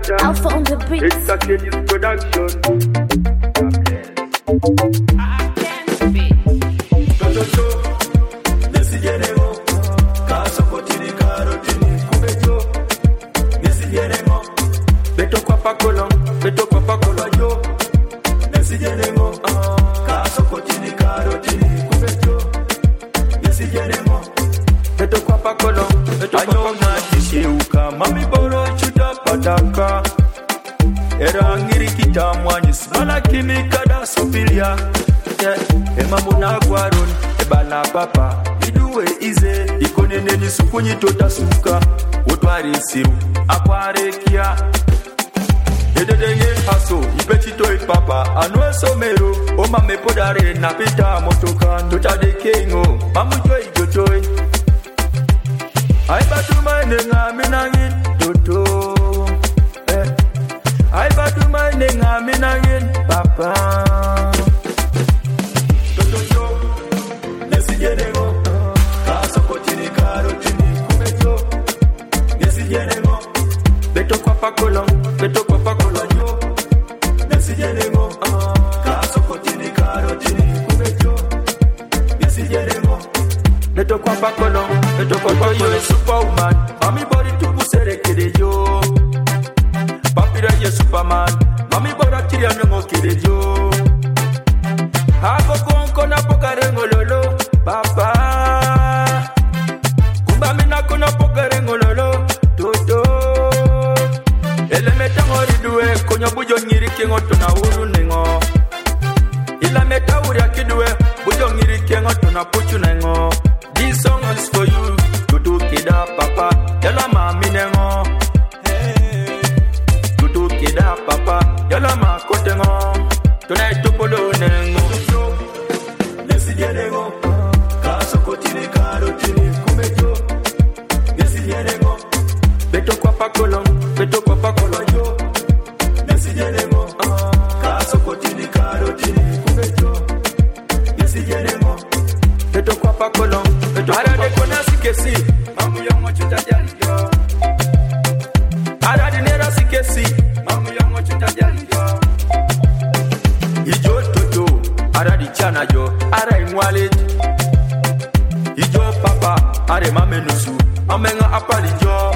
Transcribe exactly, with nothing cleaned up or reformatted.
Alpha on the beat. It's a Kenny's production. I can't be. Toto, nesijenemo. Kaso kotini karotini kubejo. Nesijenemo. Beto kwa pakolo, beto kwa pakolo yo. Nesijenemo. Kaso kotini karotini kubejo. Nesijenemo. Beto kwa pakolo, beto kwa pakolo. Sheuka mami boro chuta pataka. Era ngiri kitamwani simana kimi kada sopilia. Yeah. Ema muna gwaron ebana papa iduwe ize ikonene ni sukunyi tota suka utwari siru akware kia ededenge haso ipechito ipapa anwe somero oma mepodare na pita motoka tota de kengo mamu joy jojoy ai batu mane ngami nangin toto eh ai batu mane ngami nangin papa Nesijenemo, kaso kotini karotini kubejo. Nesijenemo, beto kwa pakolo, beto kwa pakolo yo. Nesijenemo, kaso kotini karotini kubejo. Nesijenemo, beto kwa pakolo, beto kwa pakolo. Yo superwoman, mami body tupusere kidejo. Papira ye superman, mami body kiri anongo kidejo. Hago konko na pokarengo lolo. Papa, kumba mina kuna pokarengo lolo, toto. Ele meta ngori duwe, konya bujo ngiri kengo tuna uru nengo. Ila meta uri akidwe, bujo ngiri kengo tuna puchu nengo. This song is for you, tutu kida papa, yala mami nengo. Tutu kida papa, yala makote ngo. Tuna itupolo nengo. Nesijenemo. Kotini karotini kumejo. Nesijenemo. Beto kwa pakolo, beto kwa pakolo yo. Nesijenemo. Kaso kotini karotini kumejo. Nesijenemo. Beto kwa pakolo, beto kwa pakolo. Arade kona sikesi, mamu yongo chuta jali yo. Arade nera sikesi, mamu yongo chuta jali yo. Ijo toto, arade chana yo, ara inwaleti. Ijo papa, are mamenusu, amenga apali jo.